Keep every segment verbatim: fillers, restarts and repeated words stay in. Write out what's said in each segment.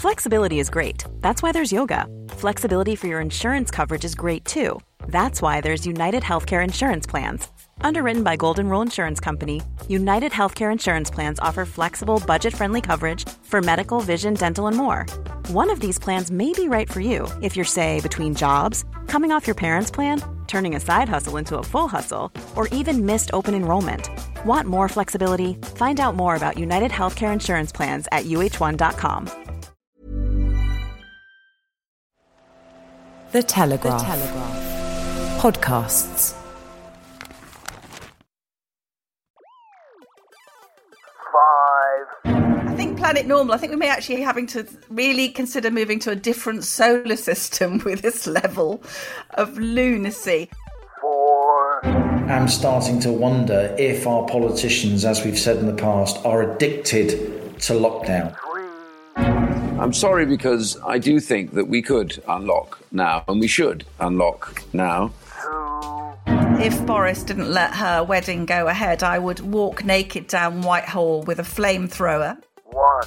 Flexibility is great. That's why there's yoga. Flexibility for your insurance coverage is great too. That's why there's United Healthcare Insurance Plans. Underwritten by Golden Rule Insurance Company, United Healthcare Insurance Plans offer flexible, budget-friendly coverage for medical, vision, dental, and more. One of these plans may be right for you if you're, say, between jobs, coming off your parents' plan, turning a side hustle into a full hustle, or even missed open enrollment. Want more flexibility? Find out more about United Healthcare Insurance Plans at U H one dot com. The Telegraph. The Telegraph. Podcasts. Five. I think Planet Normal, I think we may actually be having to really consider moving to a different solar system with this level of lunacy. Four. I'm starting to wonder if our politicians, as we've said in the past, are addicted to lockdown. I'm sorry, because I do think that we could unlock now, and we should unlock now. If Boris didn't let her wedding go ahead, I would walk naked down Whitehall with a flamethrower. One.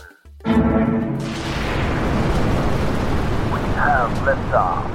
We have liftoff.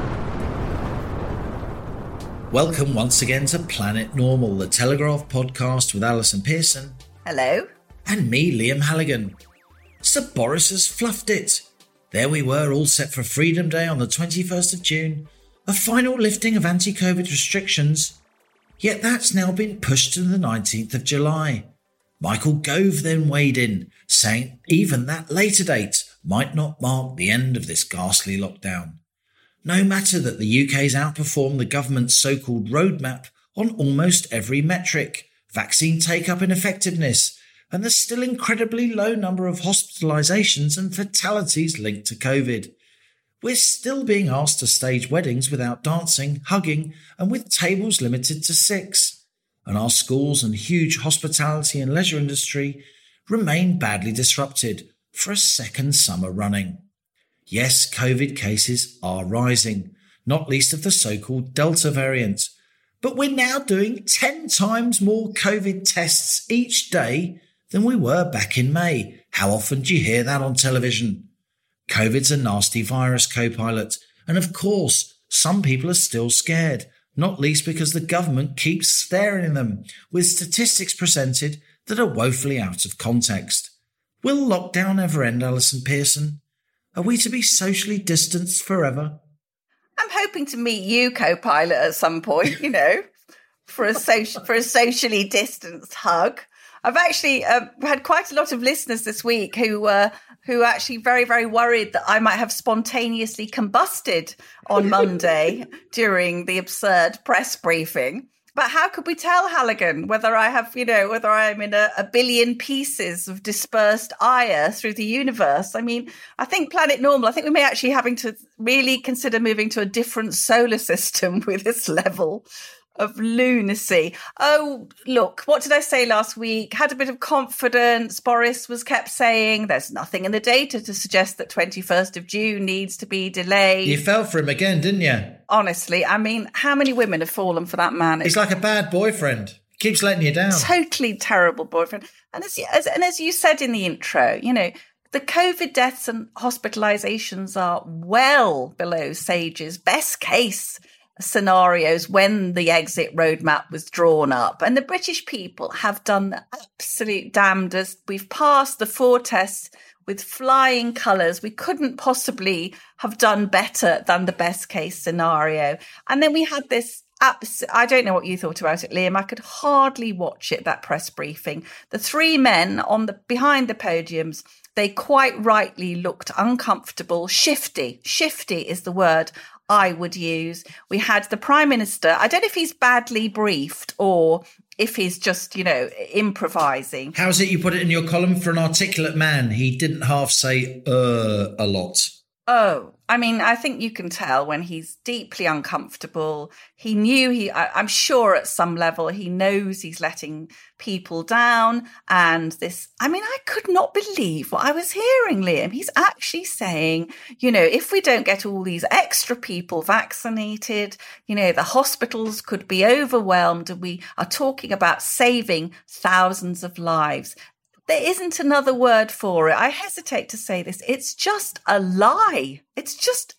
Welcome once again to Planet Normal, the Telegraph podcast with Alison Pearson. Hello. And me, Liam Halligan. Sir Boris has fluffed it. There we were, all set for Freedom Day on the twenty-first of June, a final lifting of anti-COVID restrictions. Yet that's now been pushed to the nineteenth of July. Michael Gove then weighed in, saying even that later date might not mark the end of this ghastly lockdown. No matter that the U K's outperformed the government's so-called roadmap on almost every metric, vaccine take-up and effectiveness, and the still incredibly low number of hospitalisations and fatalities linked to COVID. We're still being asked to stage weddings without dancing, hugging, and with tables limited to six. And our schools and huge hospitality and leisure industry remain badly disrupted for a second summer running. Yes, COVID cases are rising, not least of the so-called Delta variant. But we're now doing ten times more COVID tests each day than we were back in May. How often do you hear that on television? COVID's a nasty virus, co-pilot, and of course, some people are still scared, not least because the government keeps staring at them with statistics presented that are woefully out of context. Will lockdown ever end, Alison Pearson? Are we to be socially distanced forever? I'm hoping to meet you, co-pilot, at some point, you know, for a social, for a socially distanced hug. I've actually uh, had quite a lot of listeners this week who uh, who are actually very, very worried that I might have spontaneously combusted on Monday during the absurd press briefing. But how could we tell, Halligan, whether I have, you know, whether I'm in a, a billion pieces of dispersed ire through the universe? I mean, I think Planet Normal, I think we may actually having to really consider moving to a different solar system with this level of lunacy. Oh, look, what did I say last week? Had a bit of confidence. Boris was kept saying there's nothing in the data to suggest that twenty-first of June needs to be delayed. You fell for him again, didn't you? Honestly, I mean, how many women have fallen for that man? He's like a bad boyfriend. Keeps letting you down. Totally terrible boyfriend. And as, as, and as you said in the intro, you know, the COVID deaths and hospitalisations are well below SAGE's best case scenarios when the exit roadmap was drawn up. And the British people have done the absolute damnedest. We've passed the four tests with flying colours. We couldn't possibly have done better than the best case scenario. And then we had this abs- I don't know what you thought about it, Liam. I could hardly watch it, that press briefing. The three men on the behind the podiums, they quite rightly looked uncomfortable, shifty. Shifty is the word I would use. We had the Prime Minister. I don't know if he's badly briefed or if he's just, you know, improvising. How's it you put it in your column? For an articulate man, he didn't half say uh a lot. Oh, I mean, I think you can tell when he's deeply uncomfortable. He knew he, I, I'm sure at some level, he knows he's letting people down. And this, I mean, I could not believe what I was hearing, Liam. He's actually saying, you know, if we don't get all these extra people vaccinated, you know, the hospitals could be overwhelmed. And we are talking about saving thousands of lives. there isn't another word for it. I hesitate to say this. It's just a lie. It's just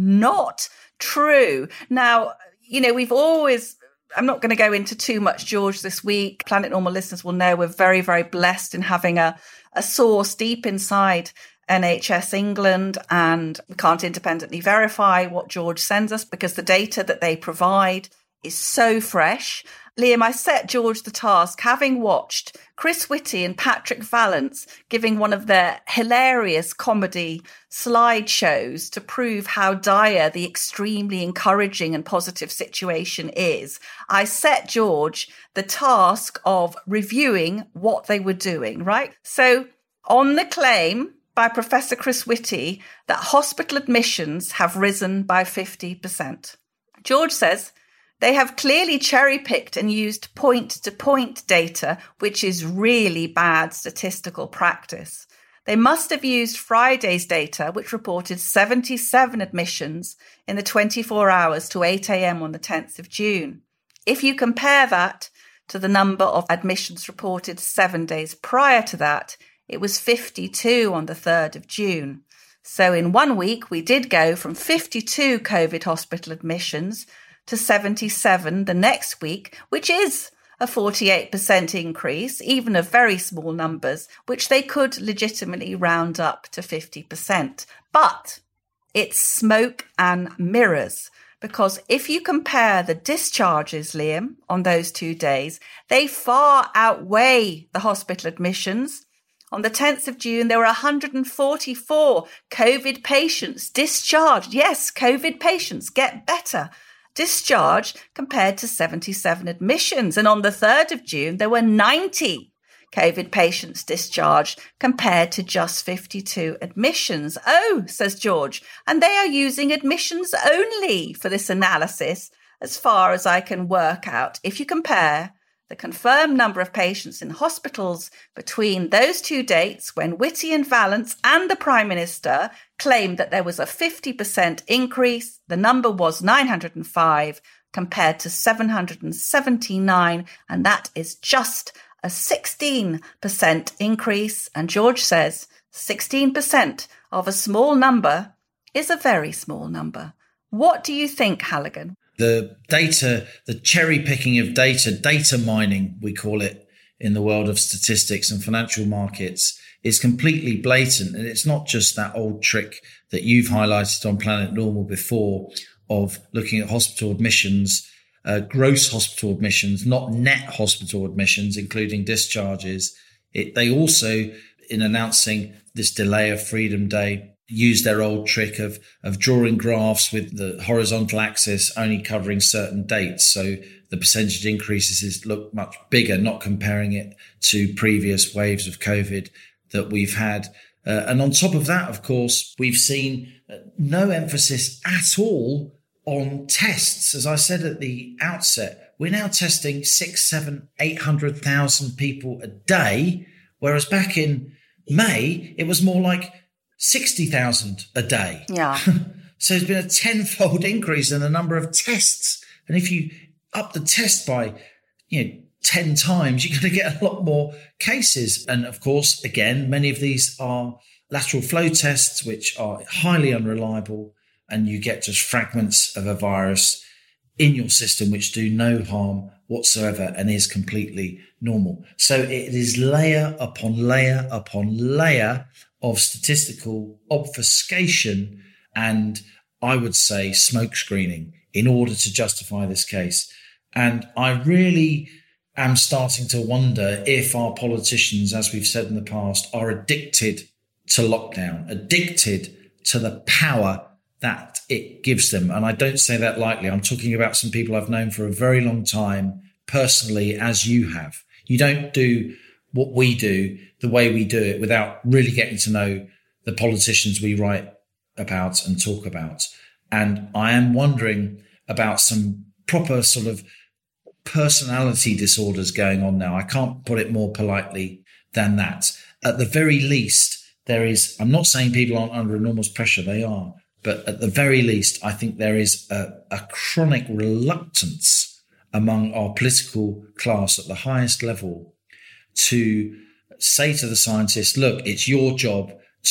not true. Now, you know, we've always, I'm not going to go into too much, George, this week. Planet Normal listeners will know we're very, very blessed in having a, a source deep inside N H S England, and we can't independently verify what George sends us because the data that they provide is so fresh. Liam, I set George the task, having watched Chris Whitty and Patrick Vallance giving one of their hilarious comedy slideshows to prove how dire the extremely encouraging and positive situation is. I set George the task of reviewing what they were doing, right? So on the claim by Professor Chris Whitty that hospital admissions have risen by fifty percent, George says, they have clearly cherry-picked and used point-to-point data, which is really bad statistical practice. They must have used Friday's data, which reported seventy-seven admissions in the twenty-four hours to eight a.m. on the tenth of June. If you compare that to the number of admissions reported seven days prior to that, it was fifty-two on the third of June. So in one week, we did go from fifty-two COVID hospital admissions to seventy-seven the next week, which is a forty-eight percent increase, even of very small numbers, which they could legitimately round up to fifty percent. But it's smoke and mirrors, because if you compare the discharges, Liam, on those two days, they far outweigh the hospital admissions. On the tenth of June, there were one hundred forty-four COVID patients discharged. Yes, COVID patients get better. Discharged compared to seventy-seven admissions. And on the third of June, there were ninety COVID patients discharged compared to just fifty-two admissions. Oh, says George, and they are using admissions only for this analysis, as far as I can work out. If you compare the confirmed number of patients in hospitals between those two dates, when Whitty and Vallance and the Prime Minister claimed that there was a fifty percent increase, the number was nine hundred five compared to seven hundred seventy-nine, and that is just a sixteen percent increase. And George says sixteen percent of a small number is a very small number. What do you think, Halligan? The data, the cherry picking of data, data mining, we call it in the world of statistics and financial markets, is completely blatant. And it's not just that old trick that you've highlighted on Planet Normal before of looking at hospital admissions, uh, gross hospital admissions, not net hospital admissions, including discharges. It, they also, in announcing this delay of Freedom Day, use their old trick of of drawing graphs with the horizontal axis only covering certain dates. So the percentage increases look much bigger, not comparing it to previous waves of COVID that we've had. Uh, and on top of that, of course, we've seen no emphasis at all on tests. As I said at the outset, we're now testing six, seven, eight hundred thousand people a day, whereas back in May, it was more like sixty thousand a day. Yeah. So there's been a tenfold increase in the number of tests. And if you up the test by, you know, ten times, you're going to get a lot more cases. And of course, again, many of these are lateral flow tests, which are highly unreliable. And you get just fragments of a virus in your system, which do no harm whatsoever and is completely normal. So it is layer upon layer upon layer of statistical obfuscation and, I would say, smoke screening in order to justify this case. And I really am starting to wonder if our politicians, as we've said in the past, are addicted to lockdown, addicted to the power that it gives them. And I don't say that lightly. I'm talking about some people I've known for a very long time, personally, as you have. You don't do what we do the way we do it without really getting to know the politicians we write about and talk about. And I am wondering about some proper sort of personality disorders going on now. I can't put it more politely than that. At the very least, there is, I'm not saying people aren't under enormous pressure, they are, but at the very least, I think there is a, a chronic reluctance among our political class at the highest level to say to the scientists, look, it's your job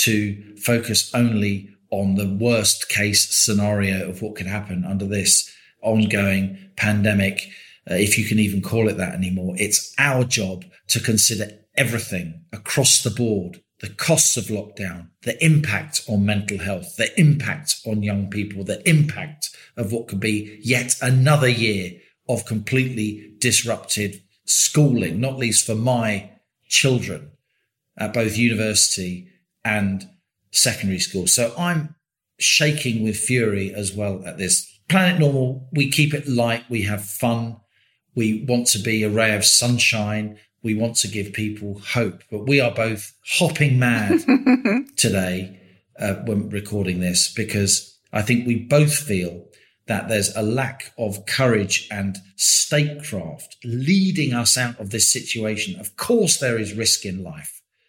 to focus only on the worst case scenario of what could happen under this ongoing pandemic, uh, if you can even call it that anymore. It's our job to consider everything across the board, the costs of lockdown, the impact on mental health, the impact on young people, the impact of what could be yet another year of completely disrupted schooling, not least for my children at both university and secondary school. So I'm shaking with fury as well at this. Planet Normal, we keep it light, we have fun, we want to be a ray of sunshine, we want to give people hope, but we are both hopping mad today uh, when recording this, because I think we both feel that there's a lack of courage and statecraft leading us out of this situation. Of course, there is risk in life.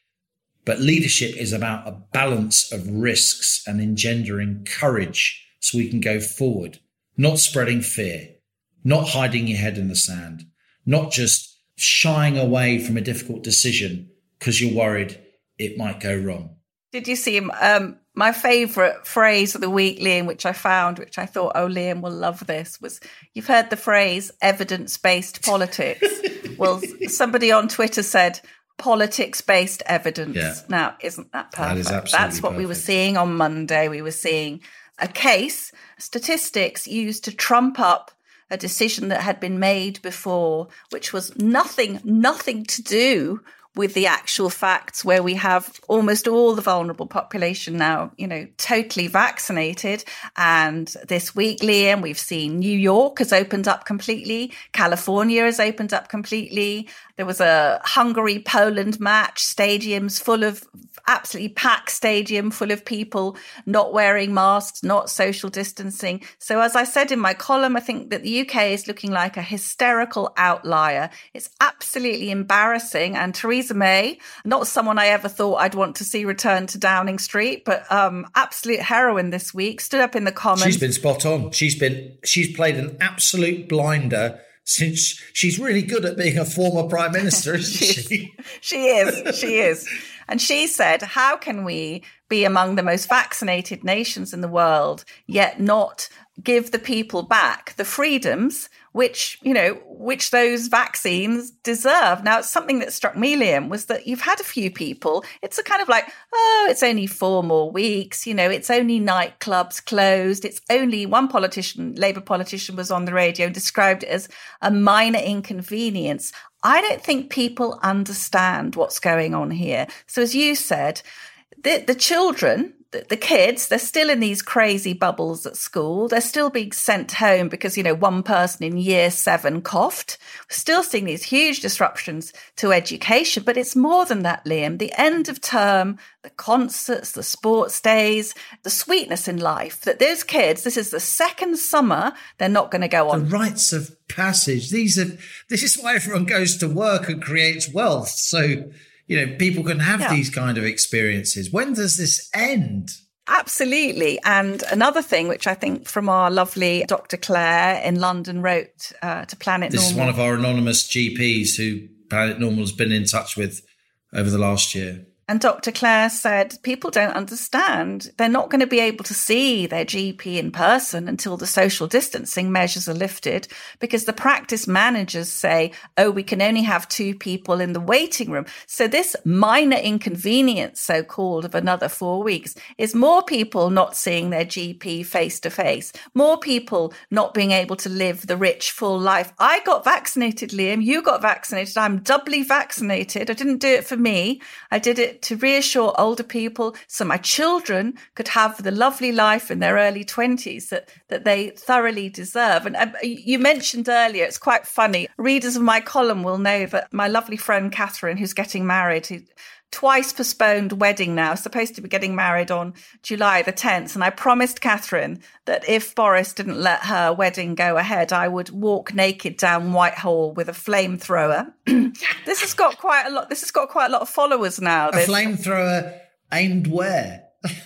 But leadership is about a balance of risks and engendering courage so we can go forward, not spreading fear, not hiding your head in the sand, not just shying away from a difficult decision because you're worried it might go wrong. Did you see um, my favourite phrase of the week, Liam, which I found, which I thought, oh, Liam will love this, was you've heard the phrase evidence-based politics. Well, somebody on Twitter said, politics-based evidence. Yeah. Now, isn't that perfect? That is absolutely That's what perfect. we were seeing on Monday. We were seeing a case, statistics used to trump up a decision that had been made before, which was nothing, nothing to do with the actual facts, where we have almost all the vulnerable population now, you know, totally vaccinated. And this week, Liam, we've seen New York has opened up completely. California has opened up completely. There was a Hungary-Poland match, stadiums full of, absolutely packed stadium full of people not wearing masks, not social distancing. So as I said in my column, I think that the U K is looking like a hysterical outlier. It's absolutely embarrassing. And Theresa May, not someone I ever thought I'd want to see return to Downing Street, but um, absolute heroine this week, stood up in the Commons. She's been spot on. She's been, she's played an absolute blinder, since she's really good at being a former prime minister, isn't she? She is. She is. And she said, how can we be among the most vaccinated nations in the world, yet not give the people back the freedoms which, you know, which those vaccines deserve? Now, something that struck me, Liam, was that you've had a few people. It's a kind of like, oh, it's only four more weeks. You know, it's only nightclubs closed. It's only one politician, Labour politician, was on the radio and described it as a minor inconvenience. I don't think people understand what's going on here. So as you said, the, the children, the, the kids, they're still in these crazy bubbles at school. They're still being sent home because, you know, one person in year seven coughed. We're still seeing these huge disruptions to education. But it's more than that, Liam. The end of term, the concerts, the sports days, the sweetness in life, that those kids, this is the second summer they're not going to go on. The rites of passage. These are, this is why everyone goes to work and creates wealth. So, you know, people can have yeah. these kind of experiences. When does this end? Absolutely. And another thing, which I think from our lovely Doctor Claire in London wrote uh, to Planet this Normal. This is one of our anonymous G Ps who Planet Normal has been in touch with over the last year. And Doctor Claire said, people don't understand. They're not going to be able to see their G P in person until the social distancing measures are lifted, because the practice managers say, oh, we can only have two people in the waiting room. So this minor inconvenience, so-called, of another four weeks is more people not seeing their G P face to face, more people not being able to live the rich, full life. I got vaccinated, Liam. You got vaccinated. I'm doubly vaccinated. I didn't do it for me. I did it to reassure older people so my children could have the lovely life in their early twenties that, that they thoroughly deserve. And uh, you mentioned earlier, it's quite funny. Readers of my column will know that my lovely friend Catherine, who's getting married, who twice postponed wedding now, supposed to be getting married on July the tenth. And I promised Catherine that if Boris didn't let her wedding go ahead, I would walk naked down Whitehall with a flamethrower. This has got quite a lot. This has got quite a lot of followers now. A This. flamethrower aimed where?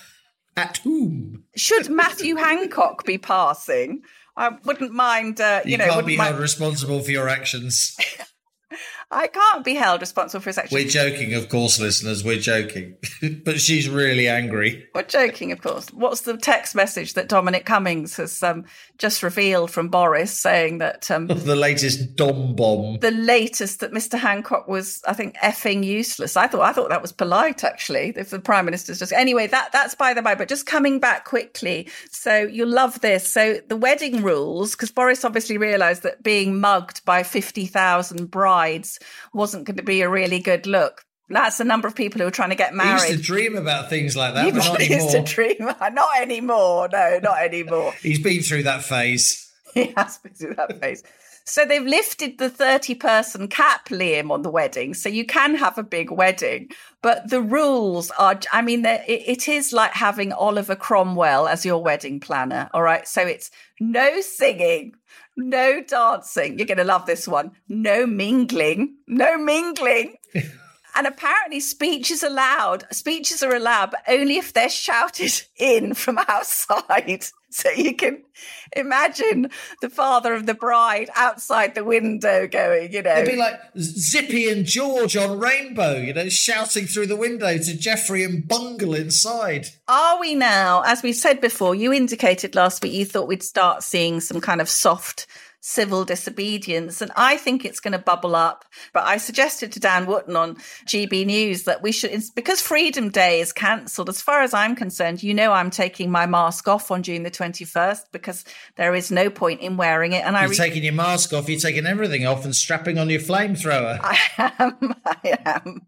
At whom? Should Matthew Hancock be passing, I wouldn't mind, uh, you, you know, can't wouldn't be mind- held responsible for your actions. I can't be held responsible for his actions. We're joking, of course, listeners. We're joking. But she's really angry. We're joking, of course. What's the text message that Dominic Cummings has um, just revealed from Boris saying that... Um, the latest Dom bomb. The latest that Mister Hancock was, I think, effing useless. I thought I thought that was polite, actually, if the Prime Minister's just... Anyway, that that's by the by. But just coming back quickly. So you'll love this. So the wedding rules, because Boris obviously realised that being mugged by fifty thousand brides wasn't going to be a really good look. That's the number of people who are trying to get married. He used to dream about things like that, he but not anymore. He used to dream. Not anymore. No, not anymore. He's been through that phase. He has been through that phase. So they've lifted the thirty-person cap, Liam, on the wedding. So you can have a big wedding. But the rules are, I mean, it, it is like having Oliver Cromwell as your wedding planner, all right? So it's no singing, no dancing. You're going to love this one. No mingling. No mingling. And apparently speeches allowed. Speeches are allowed, but only if they're shouted in from outside. So you can imagine the father of the bride outside the window going, you know. It'd be like Zippy and George on Rainbow, you know, shouting through the window to Geoffrey and Bungle inside. Are we now, as we said before, you indicated last week you thought we'd start seeing some kind of soft civil disobedience, and I think it's going to bubble up. But I suggested to Dan Wootton on G B News that we should, because Freedom Day is cancelled, as far as I'm concerned, you know I'm taking my mask off on June the twenty-first because there is no point in wearing it. And You're I re- taking your mask off, you're taking everything off and strapping on your flamethrower. I am, I am.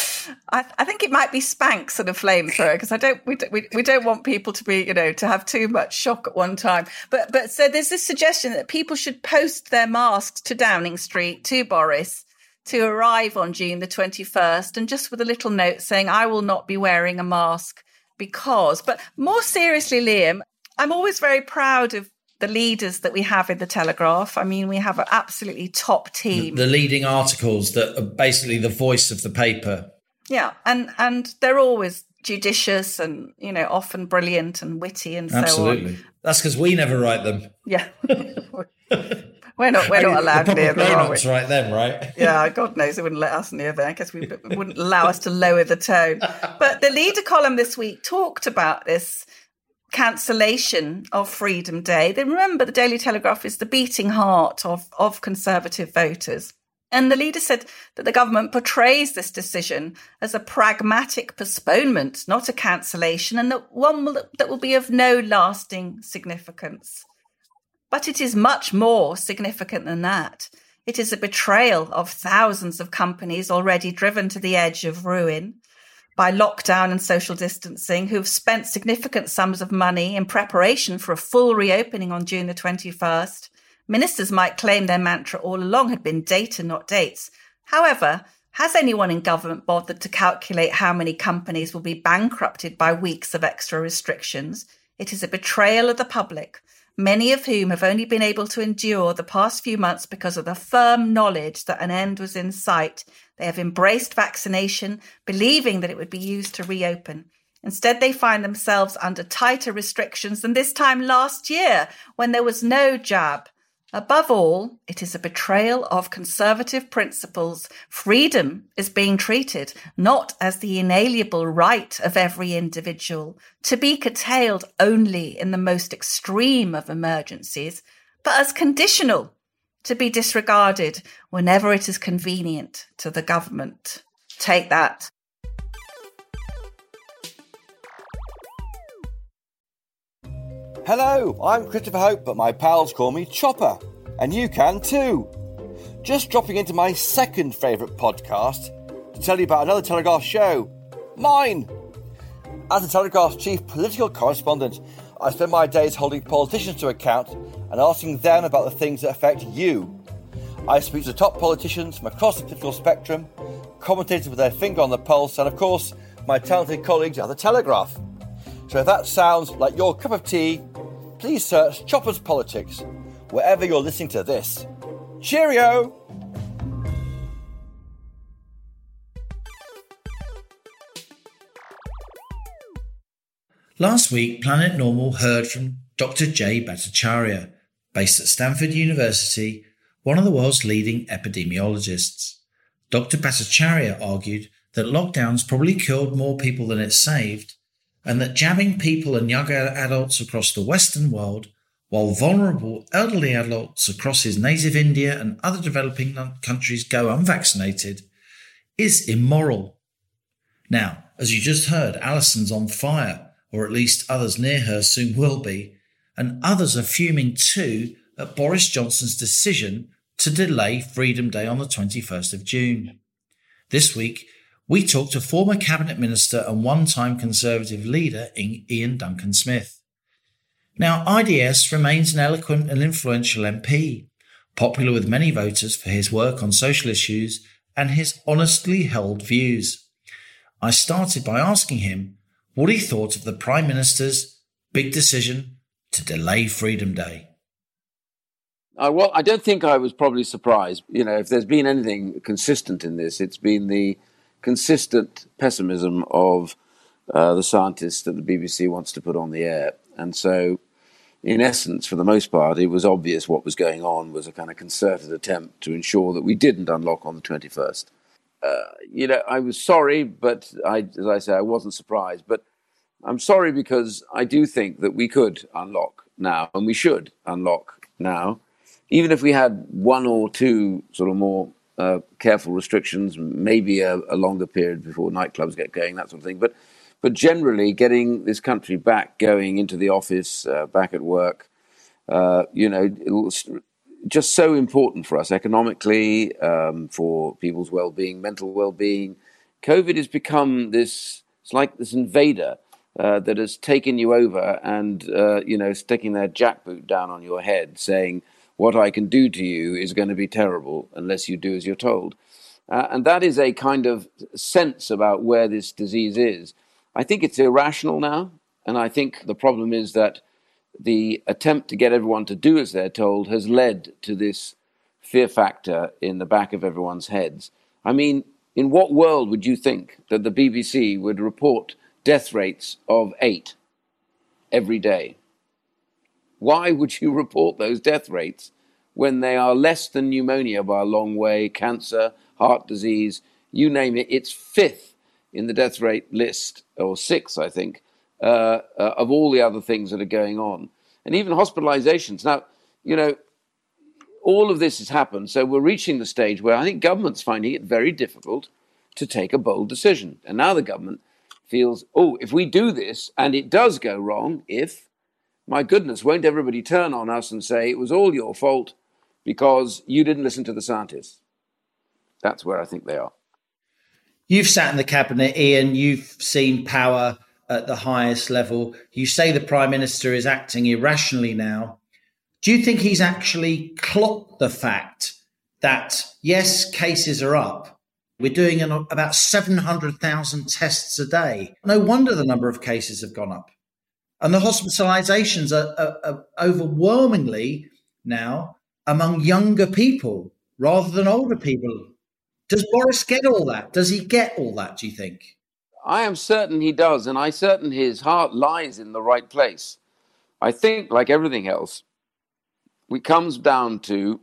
I, I think it might be Spanx and a flamethrower because I don't we, we we don't want people to be, you know, to have too much shock at one time. But but so there's this suggestion that people should post their masks to Downing Street, to Boris, to arrive on June the twenty-first, and just with a little note saying I will not be wearing a mask because. But more seriously, Liam, I'm always very proud of the leaders that we have in the Telegraph. I mean, we have an absolutely top team. The, the leading articles that are basically the voice of the paper. Yeah, and, and they're always judicious and, you know, often brilliant and witty and so Absolutely. on. Absolutely. That's because we never write them. Yeah. We're not we're not allowed near them, are we? Write them, right? Yeah, God knows they wouldn't let us near there. I guess we wouldn't allow us to lower the tone. But the leader column this week talked about this cancellation of Freedom Day. Then remember, the Daily Telegraph is the beating heart of, of Conservative voters. And the leader said that the government portrays this decision as a pragmatic postponement, not a cancellation, and that one will, that will be of no lasting significance. But it is much more significant than that. It is a betrayal of thousands of companies already driven to the edge of ruin by lockdown and social distancing, who have spent significant sums of money in preparation for a full reopening on June the twenty-first. Ministers might claim their mantra all along had been data, not dates. However, has anyone in government bothered to calculate how many companies will be bankrupted by weeks of extra restrictions? It is a betrayal of the public, many of whom have only been able to endure the past few months because of the firm knowledge that an end was in sight. They have embraced vaccination, believing that it would be used to reopen. Instead, they find themselves under tighter restrictions than this time last year, when there was no jab. Above all, it is a betrayal of Conservative principles. Freedom is being treated not as the inalienable right of every individual, to be curtailed only in the most extreme of emergencies, but as conditional, to be disregarded whenever it is convenient to the government. Take that. Hello, I'm Christopher Hope, but my pals call me Chopper, and you can too. Just dropping into my second favourite podcast to tell you about another Telegraph show, mine. As the Telegraph's chief political correspondent, I spend my days holding politicians to account and asking them about the things that affect you. I speak to top politicians from across the political spectrum, commentators with their finger on the pulse, and of course, my talented colleagues at the Telegraph. So if that sounds like your cup of tea, please search Chopper's Politics wherever you're listening to this. Cheerio! Last week, Planet Normal heard from Doctor Jay Bhattacharya, based at Stanford University, one of the world's leading epidemiologists. Doctor Bhattacharya argued that lockdowns probably killed more people than it saved, and that jabbing people and young adults across the Western world, while vulnerable elderly adults across his native India and other developing countries go unvaccinated, is immoral. Now, as you just heard, Alison's on fire, or at least others near her soon will be, and others are fuming too at Boris Johnson's decision to delay Freedom Day on the twenty-first of June. This week, we talked to former Cabinet Minister and one-time Conservative leader Ian Duncan Smith. Now, I D S remains an eloquent and influential M P, popular with many voters for his work on social issues and his honestly held views. I started by asking him what he thought of the Prime Minister's big decision to delay Freedom Day. Uh, well, I don't think I was probably surprised. You know, if there's been anything consistent in this, it's been the consistent pessimism of uh, the scientists that the B B C wants to put on the air. And so, in essence, for the most part, it was obvious what was going on was a kind of concerted attempt to ensure that we didn't unlock on the twenty-first. Uh, you know, I was sorry, but I, as I say, I wasn't surprised. But I'm sorry because I do think that we could unlock now, and we should unlock now. Even if we had one or two sort of more uh, careful restrictions, maybe a, a longer period before nightclubs get going, that sort of thing. But but generally, getting this country back going into the office, uh, back at work, uh, you know, it was just so important for us economically, um, for people's well-being, mental well-being. COVID has become this, it's like this invader uh, that has taken you over and, uh, you know, sticking their jackboot down on your head saying, what I can do to you is going to be terrible unless you do as you're told. Uh, and that is a kind of sense about where this disease is. I think it's irrational now. And I think the problem is that the attempt to get everyone to do as they're told has led to this fear factor in the back of everyone's heads. I mean, in what world would you think that the B B C would report death rates of eight every day? Why would you report those death rates when they are less than pneumonia by a long way, cancer, heart disease, you name it? It's fifth in the death rate list, or sixth, I think, uh, uh, of all the other things that are going on. And even hospitalizations. Now, you know, all of this has happened, so we're reaching the stage where I think government's finding it very difficult to take a bold decision. And now the government feels, oh, if we do this and it does go wrong, if, my goodness, won't everybody turn on us and say it was all your fault because you didn't listen to the scientists? That's where I think they are. You've sat in the cabinet, Ian. You've seen power at the highest level. You say the Prime Minister is acting irrationally now. Do you think he's actually clocked the fact that, yes, cases are up? We're doing an, about seven hundred thousand tests a day. No wonder the number of cases have gone up. And the hospitalizations are, are, are overwhelmingly now among younger people rather than older people. Does Boris get all that? Does he get all that, do you think? I am certain he does, and I'm certain his heart lies in the right place. I think, like everything else, it comes down to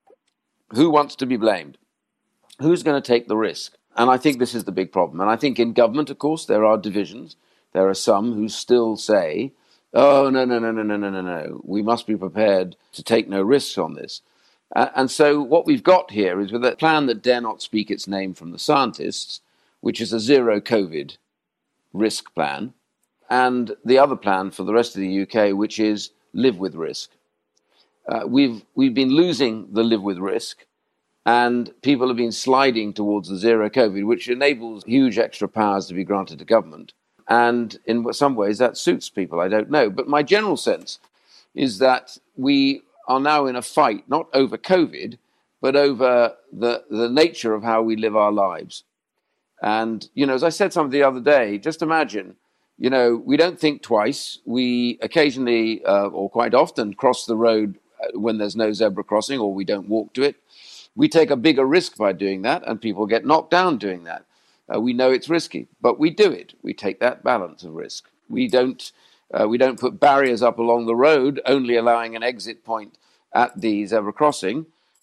who wants to be blamed, who's going to take the risk. And I think this is the big problem. And I think in government, of course, there are divisions. There are some who still say, oh, no, no, no, no, no, no, no, no. We must be prepared to take no risks on this. Uh, and so what we've got here is with a plan that dare not speak its name from the scientists, which is a zero COVID risk plan, and the other plan for the rest of the U K, which is live with risk. Uh, we've we've been losing the live with risk, and people have been sliding towards the zero COVID, which enables huge extra powers to be granted to government. And in some ways that suits people, I don't know. But my general sense is that we are now in a fight, not over COVID, but over the, the nature of how we live our lives. And, you know, as I said something the other day, just imagine, you know, we don't think twice. We occasionally, uh, or quite often, cross the road when there's no zebra crossing, or we don't walk to it. We take a bigger risk by doing that, and people get knocked down doing that. Uh, we know it's risky, but we do it. We take that balance of risk. We don't uh, we don't put barriers up along the road, only allowing an exit point at the zebra crossing.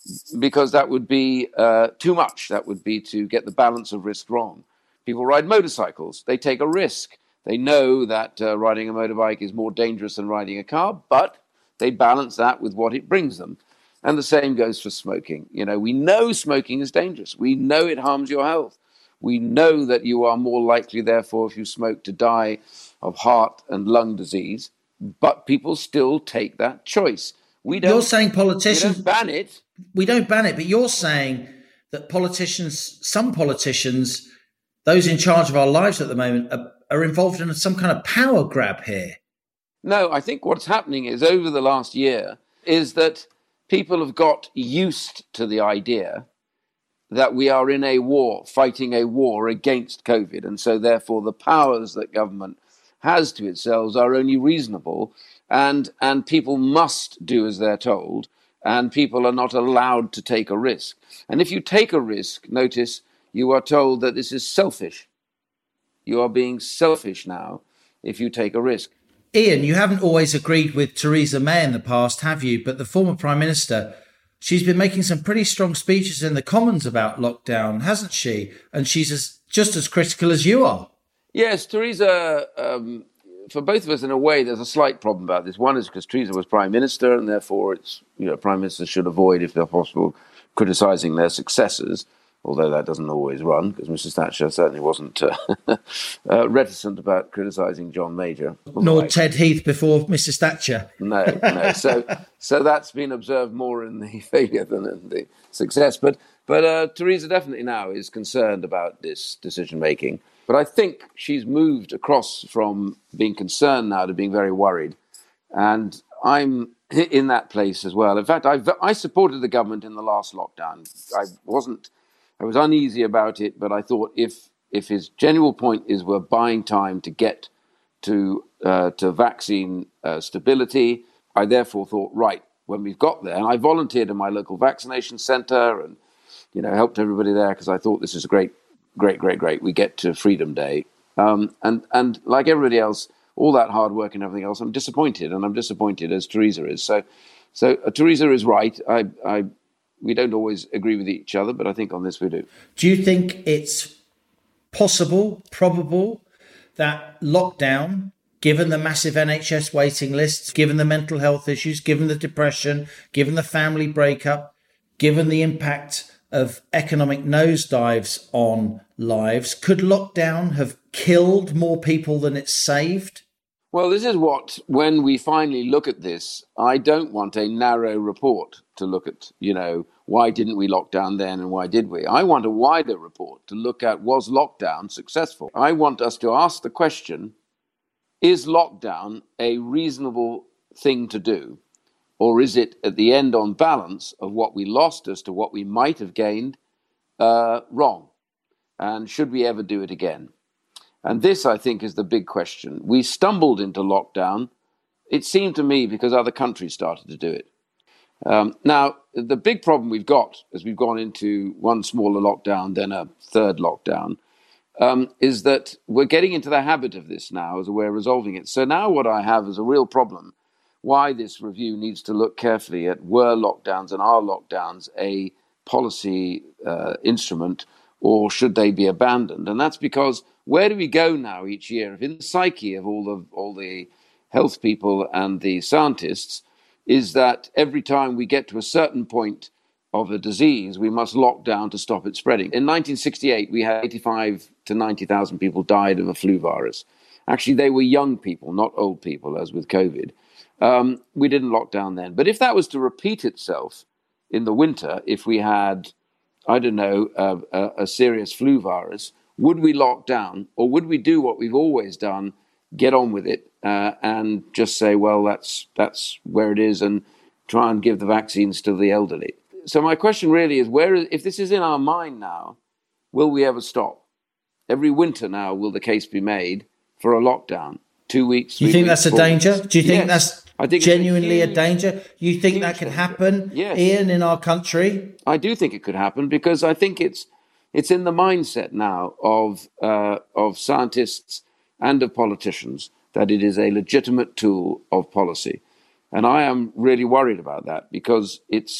because that would be uh, too much. That would be to get the balance of risk wrong. People ride motorcycles. They take a risk. They know that uh, riding a motorbike is more dangerous than riding a car, but they balance that with what it brings them. And the same goes for smoking. You know, we know smoking is dangerous. We know it harms your health. We know that you are more likely, therefore, if you smoke, to die of heart and lung disease. But people still take that choice. We don't. You're saying politicians we don't ban it. We don't ban it, but you're saying that politicians, some politicians, those in charge of our lives at the moment, are, are involved in some kind of power grab here. No, I think what's happening is over the last year is that people have got used to the idea that we are in a war, fighting a war against COVID. And so therefore the powers that government has to itself are only reasonable, and, and people must do as they're told, and people are not allowed to take a risk. And if you take a risk, notice you are told that this is selfish. You are being selfish now if you take a risk. Ian, you haven't always agreed with Theresa May in the past, have you? But the former Prime Minister, she's been making some pretty strong speeches in the Commons about lockdown, hasn't she? And she's as, just as critical as you are. Yes, Theresa, um, for both of us in a way, there's a slight problem about this. One is because Theresa was Prime Minister, and therefore it's, you know, Prime Ministers should avoid, if they're possible, criticising their successors, although that doesn't always run, because Missus Thatcher certainly wasn't uh, uh, reticent about criticising John Major. Nor like. Ted Heath before Missus Thatcher. No, no. So so that's been observed more in the failure than in the success. But, but uh, Theresa definitely now is concerned about this decision-making. But I think she's moved across from being concerned now to being very worried. And I'm in that place as well. In fact, I, I supported the government in the last lockdown. I wasn't... I was uneasy about it, but I thought if if his general point is we're buying time to get to uh, to vaccine uh, stability, I therefore thought, right, when we've got there, and I volunteered in my local vaccination centre and, you know, helped everybody there because I thought this is great, great, great, great. We get to Freedom Day. Um, and, and like everybody else, all that hard work and everything else, I'm disappointed, and I'm disappointed as Theresa is. So, so uh, Theresa is right. I, I We don't always agree with each other, but I think on this we do. Do you think it's possible, probable, that lockdown, given the massive N H S waiting lists, given the mental health issues, given the depression, given the family breakup, given the impact of economic nosedives on lives, could lockdown have killed more people than it's saved? Well, this is what, when we finally look at this, I don't want a narrow report to look at, you know, why didn't we lock down then and why did we? I want a wider report to look at, was lockdown successful? I want us to ask the question, is lockdown a reasonable thing to do? Or is it, at the end, on balance of what we lost as to what we might have gained, uh, wrong? And should we ever do it again? And this, I think, is the big question. We stumbled into lockdown, it seemed to me, because other countries started to do it. Um, now, the big problem we've got as we've gone into one smaller lockdown, then a third lockdown, um, is that we're getting into the habit of this now as a way of resolving it. So now what I have is a real problem, why this review needs to look carefully at were lockdowns and are lockdowns a policy uh, instrument, or should they be abandoned? And that's because where do we go now each year? If in the psyche of all the all the health people and the scientists is that every time we get to a certain point of a disease, we must lock down to stop it spreading. In nineteen sixty-eight, we had eighty-five to ninety thousand people died of a flu virus. Actually, they were young people, not old people, as with COVID. Um, we didn't lock down then. But if that was to repeat itself in the winter, if we had, I don't know, uh, a, a serious flu virus, would we lock down, or would we do what we've always done, get on with it, uh, and just say, well, that's that's where it is, and try and give the vaccines to the elderly? So my question really is, where, if this is in our mind now, will we ever stop? Every winter now, will the case be made for a lockdown? Two weeks, three You think weeks, that's a danger? Weeks? Do you think Yes. that's I think genuinely a, a, huge, danger? You think that could danger. happen, Yes. Ian, in our country? I do think it could happen, because I think it's it's in the mindset now of uh, of scientists and of politicians that it is a legitimate tool of policy. And I am really worried about that, because it's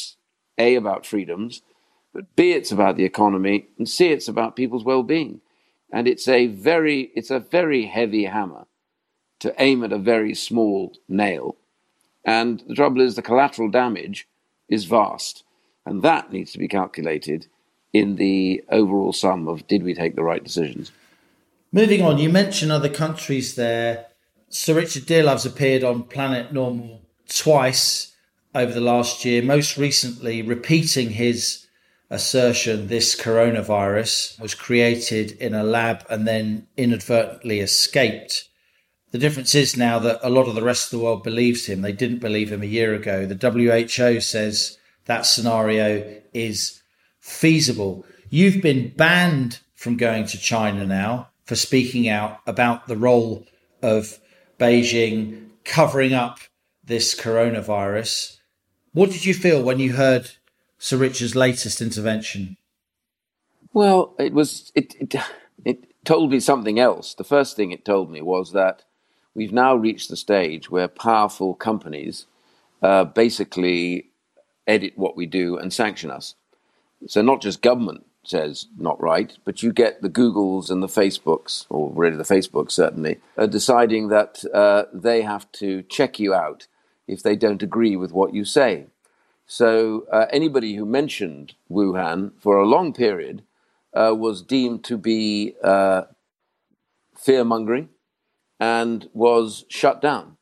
A, about freedoms, but B, it's about the economy, and C, it's about people's well-being. And it's a very, it's a very heavy hammer to aim at a very small nail. And the trouble is the collateral damage is vast. And that needs to be calculated in the overall sum of did we take the right decisions. Moving on, you mentioned other countries there. Sir Richard Dearlove's appeared on Planet Normal twice over the last year, most recently repeating his assertion this coronavirus was created in a lab and then inadvertently escaped. The difference is now that a lot of the rest of the world believes him. They didn't believe him a year ago. The W H O says that scenario is feasible. You've been banned from going to China now for speaking out about the role of Beijing covering up this coronavirus. What did you feel when you heard Sir Richard's latest intervention? Well, it was it, it it told me something else. The first thing it told me was that we've now reached the stage where powerful companies uh, basically edit what we do and sanction us. So not just government says not right, but you get the Googles and the Facebooks, or really the Facebooks certainly, are deciding that uh, they have to check you out if they don't agree with what you say. So uh, anybody who mentioned Wuhan for a long period uh, was deemed to be uh, fear-mongering and was shut down.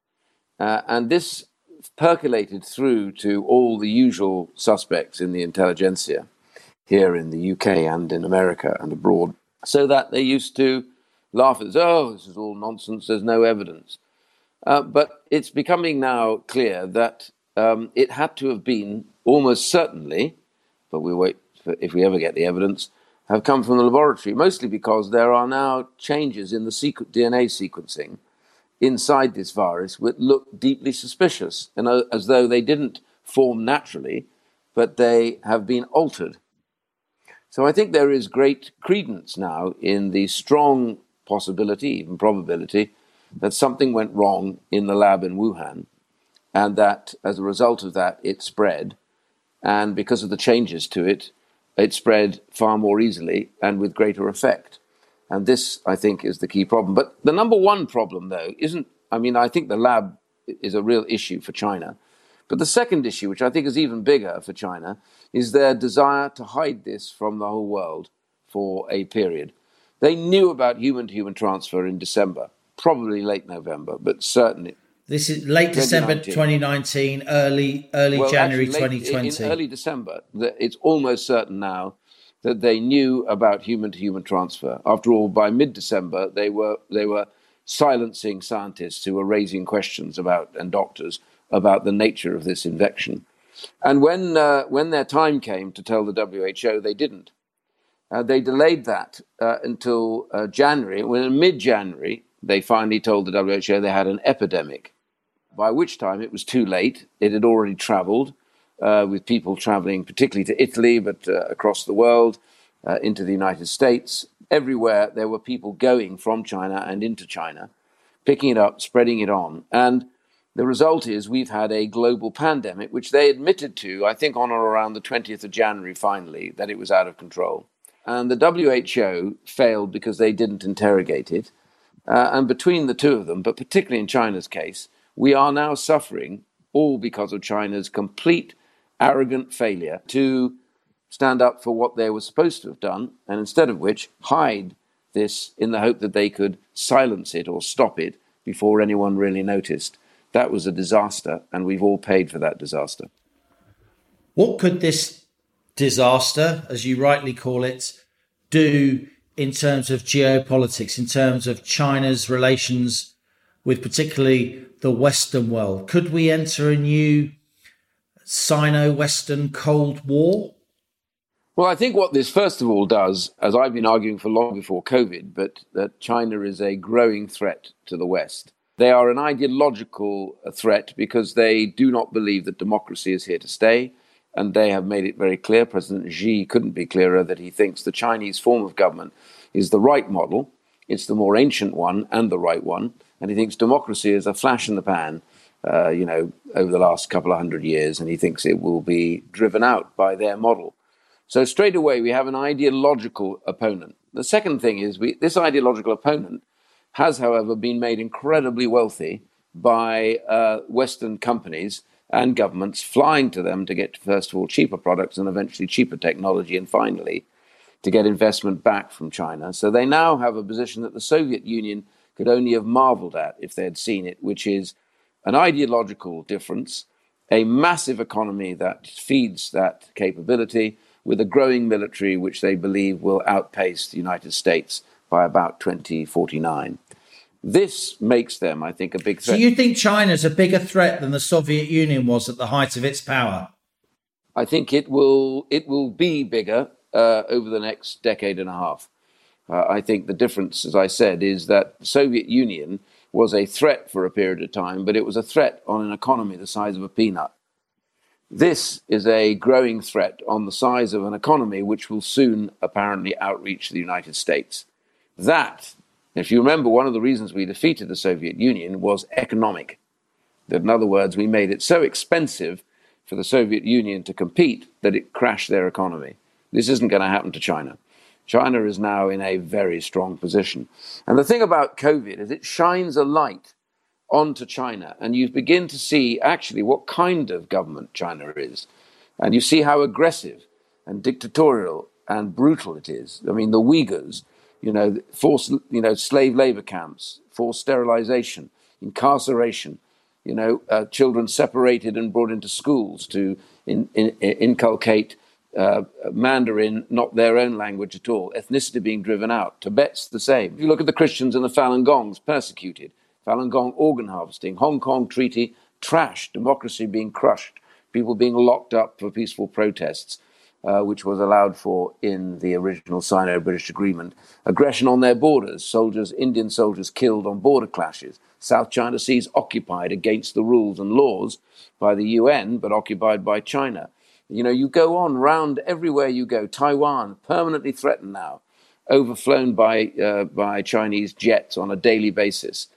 Uh, and this percolated through to all the usual suspects in the intelligentsia here in the U K and in America and abroad, so that they used to laugh at this, oh, this is all nonsense, there's no evidence. Uh, but it's becoming now clear that um, it had to have been almost certainly, but we'll wait for, if we ever get the evidence, have come from the laboratory, mostly because there are now changes in the sequ- D N A sequencing inside this virus which look deeply suspicious, and uh, as though they didn't form naturally, but they have been altered. So I think there is great credence now in the strong possibility, even probability, that something went wrong in the lab in Wuhan, and that as a result of that, it spread. And because of the changes to it, it spread far more easily and with greater effect. And this, I think, is the key problem. But the number one problem, though, isn't, I mean, I think the lab is a real issue for China. But the second issue, which I think is even bigger for China, is their desire to hide this from the whole world for a period. They knew about human-to-human transfer in December, probably late November, but certainly. This is late December twenty nineteen, early early well, January actually, late, twenty twenty. In early December, it's almost certain now that they knew about human-to-human transfer. After all, by mid-December, they were they were silencing scientists who were raising questions about, and doctors, about the nature of this infection. And when uh, when their time came to tell the W H O, they didn't. Uh, they delayed that uh, until uh, January. When in mid-January, they finally told the W H O they had an epidemic, by which time it was too late. It had already traveled, uh, with people traveling particularly to Italy, but uh, across the world, uh, into the United States. Everywhere there were people going from China and into China, picking it up, spreading it on. And the result is we've had a global pandemic, which they admitted to, I think, on or around the twentieth of January, finally, that it was out of control. And the W H O failed because they didn't interrogate it. Uh, and between the two of them, but particularly in China's case, we are now suffering, all because of China's complete arrogant failure to stand up for what they were supposed to have done, and instead of which, hide this in the hope that they could silence it or stop it before anyone really noticed. That was a disaster, and we've all paid for that disaster. What could this disaster, as you rightly call it, do in terms of geopolitics, in terms of China's relations with particularly the Western world? Could we enter a new Sino-Western Cold War? Well, I think what this first of all does, as I've been arguing for long before COVID, but that China is a growing threat to the West. They are an ideological threat because they do not believe that democracy is here to stay. And they have made it very clear, President Xi couldn't be clearer, that he thinks the Chinese form of government is the right model. It's the more ancient one and the right one. And he thinks democracy is a flash in the pan uh, you know, over the last couple of hundred years, and he thinks it will be driven out by their model. So straight away, we have an ideological opponent. The second thing is we, this ideological opponent has, however, been made incredibly wealthy by uh, Western companies and governments flying to them to get, first of all, cheaper products and eventually cheaper technology, and finally, to get investment back from China. So they now have a position that the Soviet Union could only have marveled at if they had seen it, which is an ideological difference, a massive economy that feeds that capability, with a growing military which they believe will outpace the United States by about twenty forty-nine. This makes them, I think, a big threat. So you think China's a bigger threat than the Soviet Union was at the height of its power? I think it will it will be bigger uh, over the next decade and a half. Uh, I think the difference, as I said, is that the Soviet Union was a threat for a period of time, but it was a threat on an economy the size of a peanut. This is a growing threat on the size of an economy which will soon apparently outreach the United States. That, if you remember, one of the reasons we defeated the Soviet Union was economic. That, in other words, we made it so expensive for the Soviet Union to compete that it crashed their economy. This isn't going to happen to China. China is now in a very strong position. And the thing about COVID is it shines a light onto China, and you begin to see actually what kind of government China is. And you see how aggressive and dictatorial and brutal it is. I mean, the Uyghurs, you know, forced, you know, slave labor camps, forced sterilization, incarceration, you know, uh, children separated and brought into schools to in, in, inculcate uh, Mandarin, not their own language at all, ethnicity being driven out. Tibet's the same. If you look at the Christians in the Falun Gongs, persecuted. Falun Gong organ harvesting, Hong Kong Treaty, trash, democracy being crushed, people being locked up for peaceful protests, uh, which was allowed for in the original Sino-British Agreement, aggression on their borders, soldiers, Indian soldiers killed on border clashes, South China Seas occupied against the rules and laws by the U N, but occupied by China. You know, you go on round everywhere you go. Taiwan, permanently threatened now, overflown by uh, by Chinese jets on a daily basis.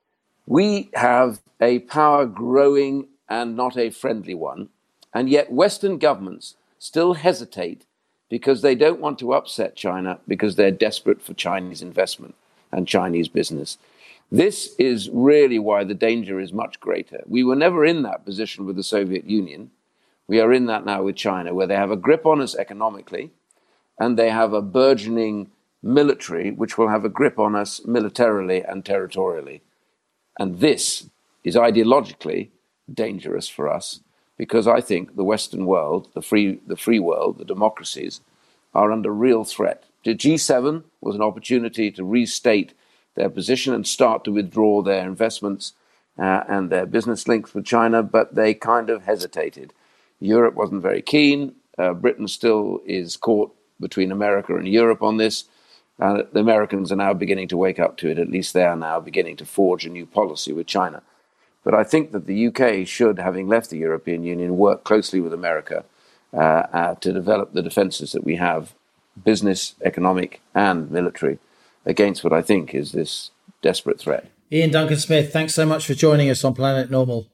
We have a power growing and not a friendly one, and yet Western governments still hesitate because they don't want to upset China because they're desperate for Chinese investment and Chinese business. This is really why the danger is much greater. We were never in that position with the Soviet Union. We are in that now with China, where they have a grip on us economically, and they have a burgeoning military which will have a grip on us militarily and territorially. And this is ideologically dangerous for us, because I think the Western world, the free, the free world, the democracies, are under real threat. The G seven was an opportunity to restate their position and start to withdraw their investments uh, and their business links with China, but they kind of hesitated. Europe wasn't very keen. Uh, Britain still is caught between America and Europe on this. Uh, the Americans are now beginning to wake up to it. At least they are now beginning to forge a new policy with China. But I think that the U K should, having left the European Union, work closely with America uh, uh, to develop the defences that we have, business, economic and military, against what I think is this desperate threat. Ian Duncan Smith, thanks so much for joining us on Planet Normal.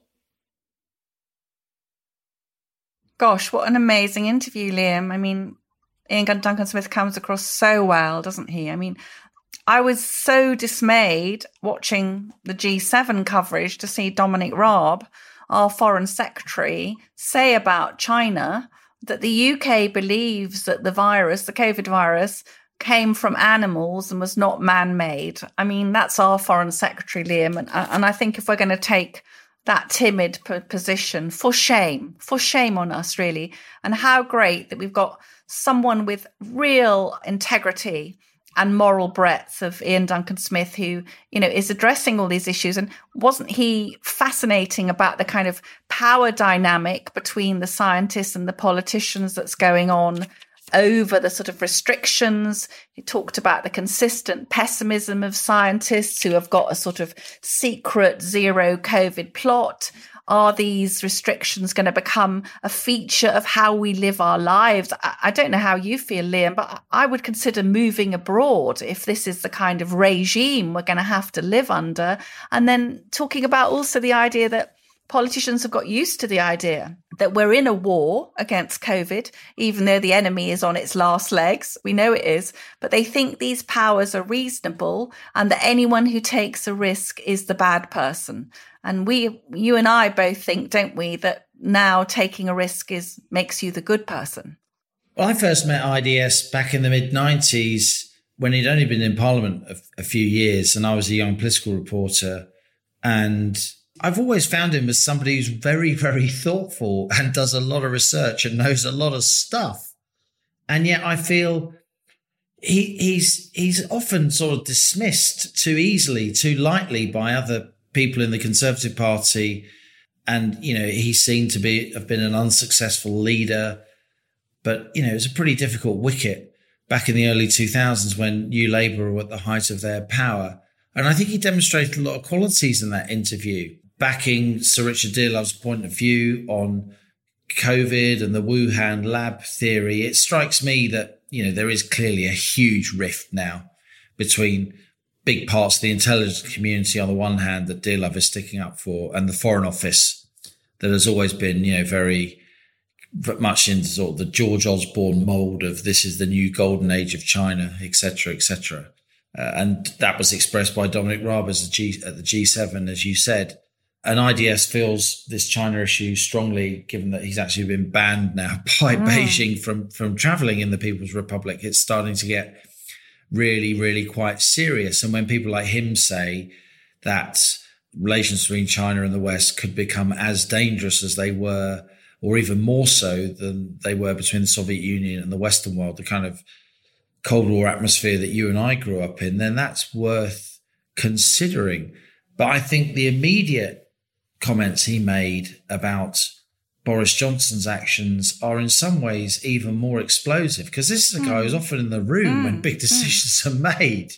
Gosh, what an amazing interview, Liam. I mean, Ian Duncan Smith comes across so well, doesn't he? I mean, I was so dismayed watching the G seven coverage to see Dominic Raab, our foreign secretary, say about China that the U K believes that the virus, the COVID virus, came from animals and was not man-made. I mean, that's our foreign secretary, Liam. And, and I think if we're going to take that timid position, for shame, for shame on us, really. And how great that we've got someone with real integrity and moral breadth of Ian Duncan Smith, who, you know, is addressing all these issues. And wasn't he fascinating about the kind of power dynamic between the scientists and the politicians that's going on over the sort of restrictions? He talked about the consistent pessimism of scientists who have got a sort of secret zero COVID plot. Are these restrictions going to become a feature of how we live our lives? I don't know how you feel, Liam, but I would consider moving abroad if this is the kind of regime we're going to have to live under. And then talking about also the idea that politicians have got used to the idea that we're in a war against COVID, even though the enemy is on its last legs. We know it is, but they think these powers are reasonable and that anyone who takes a risk is the bad person. And we, you and I both think, don't we, that now taking a risk is makes you the good person. Well, I first met I D S back in the mid nineties when he'd only been in Parliament a, a few years, and I was a young political reporter. And I've always found him as somebody who's very, very thoughtful and does a lot of research and knows a lot of stuff. And yet I feel he, he's he's often sort of dismissed too easily, too lightly by other people in the Conservative Party. And, you know, he's seen to be have been an unsuccessful leader. But, you know, it was a pretty difficult wicket back in the early two thousands when New Labour were at the height of their power. And I think he demonstrated a lot of qualities in that interview, backing Sir Richard Dearlove's point of view on COVID and the Wuhan lab theory. It strikes me that, you know, there is clearly a huge rift now between big parts of the intelligence community on the one hand that Dearlove is sticking up for, and the Foreign Office that has always been, you know, very much in sort of the George Osborne mould of this is the new golden age of China, et cetera, et cetera. Uh, and that was expressed by Dominic Raab as the G, at the G seven, as you said. And I D S feels this China issue strongly, given that he's actually been banned now by mm. Beijing from, from travelling in the People's Republic. It's starting to get really, really quite serious. And when people like him say that relations between China and the West could become as dangerous as they were, or even more so than they were between the Soviet Union and the Western world, the kind of Cold War atmosphere that you and I grew up in, then that's worth considering. But I think the immediate comments he made about Boris Johnson's actions are in some ways even more explosive, because this is a guy mm. who's often in the room mm. when big decisions mm. are made.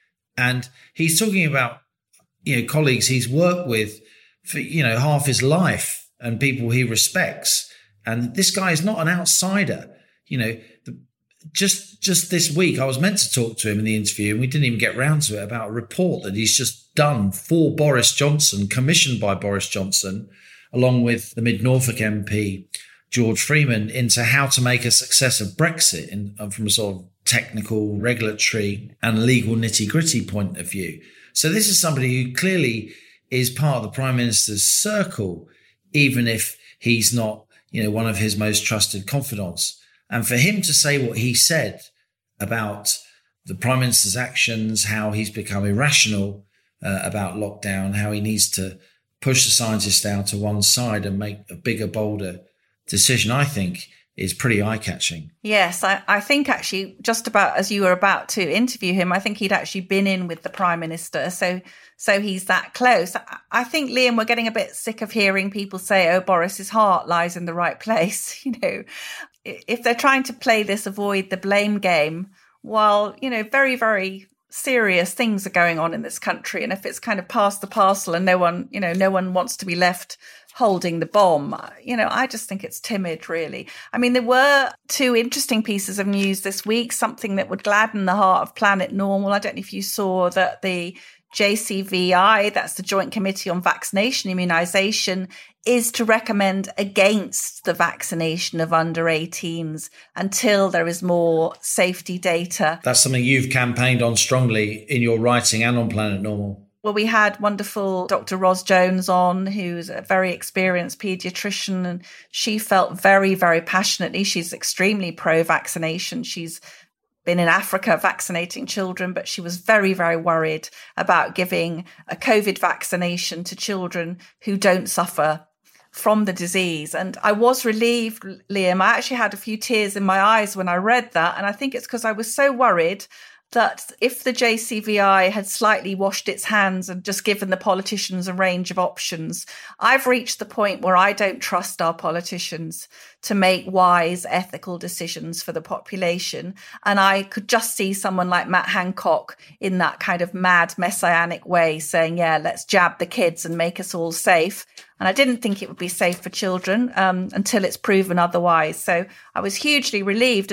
And he's talking about, you know, colleagues he's worked with for, you know, half his life and people he respects. And this guy is not an outsider. You know, the, just just this week, I was meant to talk to him in the interview and we didn't even get round to it, about a report that he's just done for Boris Johnson, commissioned by Boris Johnson, along with the Mid-Norfolk M P, George Freeman, into how to make a success of Brexit in, from a sort of technical, regulatory and legal nitty-gritty point of view. So this is somebody who clearly is part of the Prime Minister's circle, even if he's not, you know, one of his most trusted confidants. And for him to say what he said about the Prime Minister's actions, how he's become irrational uh, about lockdown, how he needs to push the scientists down to one side and make a bigger, bolder decision, I think is pretty eye-catching. Yes, I, I think actually just about as you were about to interview him, I think he'd actually been in with the Prime Minister. So so he's that close. I, I think, Liam, we're getting a bit sick of hearing people say, oh, Boris's heart lies in the right place. You know, if they're trying to play this avoid the blame game, while, you know, very, very serious things are going on in this country. And if it's kind of past the parcel and no one, you know, no one wants to be left holding the bomb, you know, I just think it's timid, really. I mean, there were two interesting pieces of news this week, something that would gladden the heart of Planet Normal. I don't know if you saw that the J C V I, that's the Joint Committee on Vaccination Immunisation, is to recommend against the vaccination of under eighteens until there is more safety data. That's something you've campaigned on strongly in your writing and on Planet Normal. Well, we had wonderful Doctor Ros Jones on, who's a very experienced paediatrician, and she felt very, very passionately. She's extremely pro-vaccination. She's been in Africa vaccinating children, but she was very, very worried about giving a COVID vaccination to children who don't suffer from the disease. And I was relieved, Liam. I actually had a few tears in my eyes when I read that. And I think it's because I was so worried that if the J C V I had slightly washed its hands and just given the politicians a range of options, I've reached the point where I don't trust our politicians to make wise, ethical decisions for the population. And I could just see someone like Matt Hancock in that kind of mad messianic way saying, yeah, let's jab the kids and make us all safe. And I didn't think it would be safe for children um, until it's proven otherwise. So I was hugely relieved. And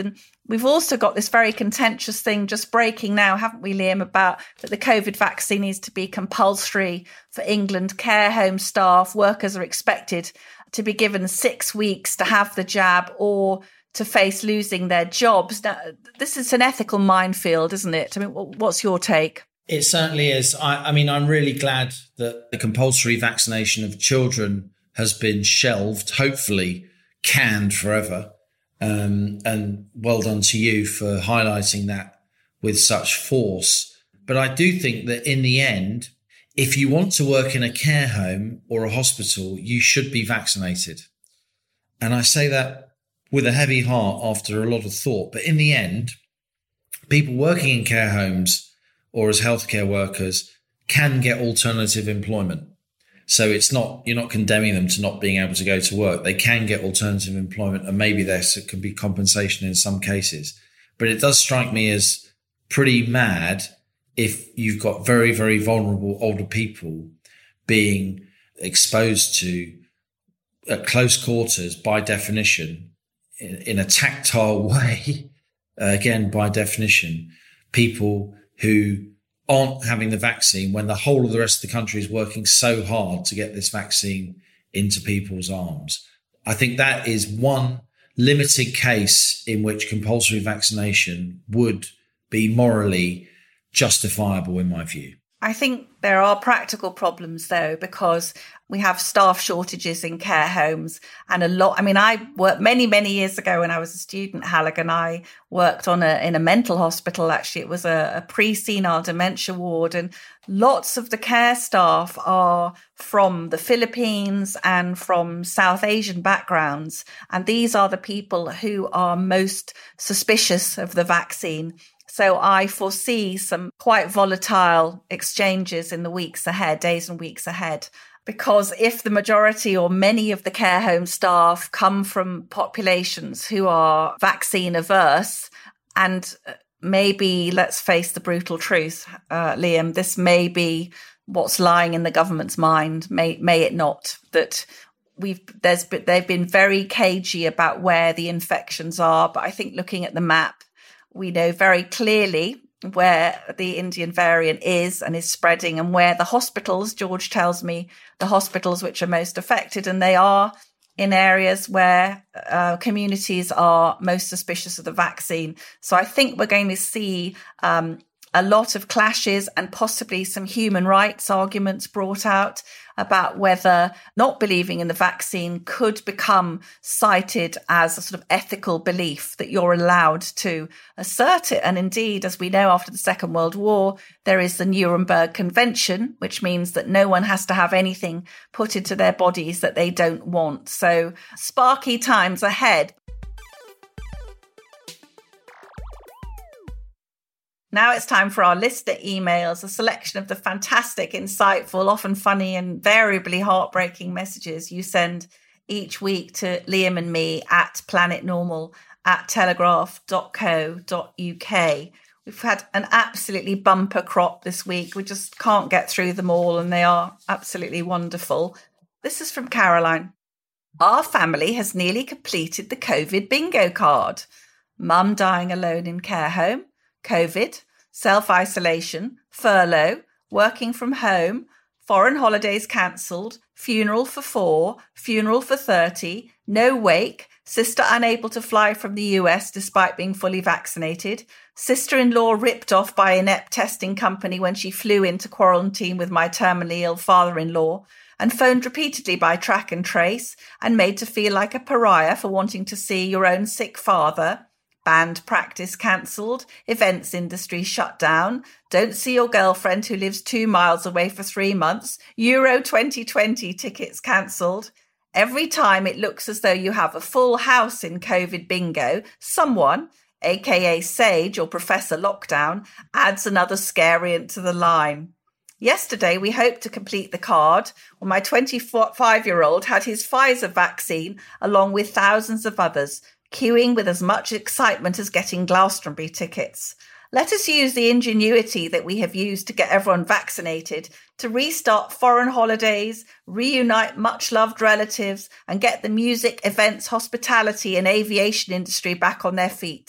We've also got this very contentious thing just breaking now, haven't we, Liam, about that the COVID vaccine needs to be compulsory for England care home staff. Workers are expected to be given six weeks to have the jab or to face losing their jobs. Now, this is an ethical minefield, isn't it? I mean, what's your take? It certainly is. I, I mean, I'm really glad that the compulsory vaccination of children has been shelved, hopefully canned forever. Um, and well done to you for highlighting that with such force. But I do think that in the end, if you want to work in a care home or a hospital, you should be vaccinated. And I say that with a heavy heart after a lot of thought. But in the end, people working in care homes or as healthcare workers can get alternative employment. So it's not, you're not condemning them to not being able to go to work. They can get alternative employment, and maybe there can be compensation in some cases. But it does strike me as pretty mad if you've got very, very vulnerable older people being exposed to at close quarters, by definition, in, in a tactile way, uh, again, by definition, people who aren't having the vaccine when the whole of the rest of the country is working so hard to get this vaccine into people's arms. I think that is one limited case in which compulsory vaccination would be morally justifiable, in my view. I think there are practical problems, though, because we have staff shortages in care homes and a lot. I mean, I worked many, many years ago when I was a student, Halligan. I worked on a in a mental hospital. Actually, it was a, a pre-senile dementia ward, and lots of the care staff are from the Philippines and from South Asian backgrounds. And these are the people who are most suspicious of the vaccine. So I foresee some quite volatile exchanges in the weeks ahead, days and weeks ahead, because if the majority or many of the care home staff come from populations who are vaccine averse, and maybe, let's face the brutal truth, uh, Liam, this may be what's lying in the government's mind, may may it not, that we've there's they've been very cagey about where the infections are. But I think looking at the map, we know very clearly where the Indian variant is and is spreading, and where the hospitals, George tells me, the hospitals which are most affected, and they are in areas where uh, communities are most suspicious of the vaccine. So I think we're going to see um, a lot of clashes and possibly some human rights arguments brought out about whether not believing in the vaccine could become cited as a sort of ethical belief that you're allowed to assert it. And indeed, as we know, after the Second World War, there is the Nuremberg Convention, which means that no one has to have anything put into their bodies that they don't want. So sparky times ahead. Now it's time for our listener emails, a selection of the fantastic, insightful, often funny and variably heartbreaking messages you send each week to Liam and me at planetnormal at telegraph dot co dot uk. We've had an absolutely bumper crop this week. We just can't get through them all, and they are absolutely wonderful. This is from Caroline. Our family has nearly completed the COVID bingo card. Mum dying alone in care home. COVID, self-isolation, furlough, working from home, foreign holidays cancelled, funeral for four, funeral for thirty, no wake, sister unable to fly from the U S despite being fully vaccinated, sister-in-law ripped off by an inept testing company when she flew into quarantine with my terminally ill father-in-law, and phoned repeatedly by track and trace, and made to feel like a pariah for wanting to see your own sick father. Band practice cancelled, events industry shut down, don't see your girlfriend who lives two miles away for three months, Euro twenty twenty tickets cancelled. Every time it looks as though you have a full house in COVID bingo, someone, aka Sage or Professor Lockdown, adds another scariant to the line. Yesterday, we hoped to complete the card when my twenty-five-year-old had his Pfizer vaccine along with thousands of others, queuing with as much excitement as getting Glastonbury tickets. Let us use the ingenuity that we have used to get everyone vaccinated to restart foreign holidays, reunite much-loved relatives, and get the music, events, hospitality and aviation industry back on their feet.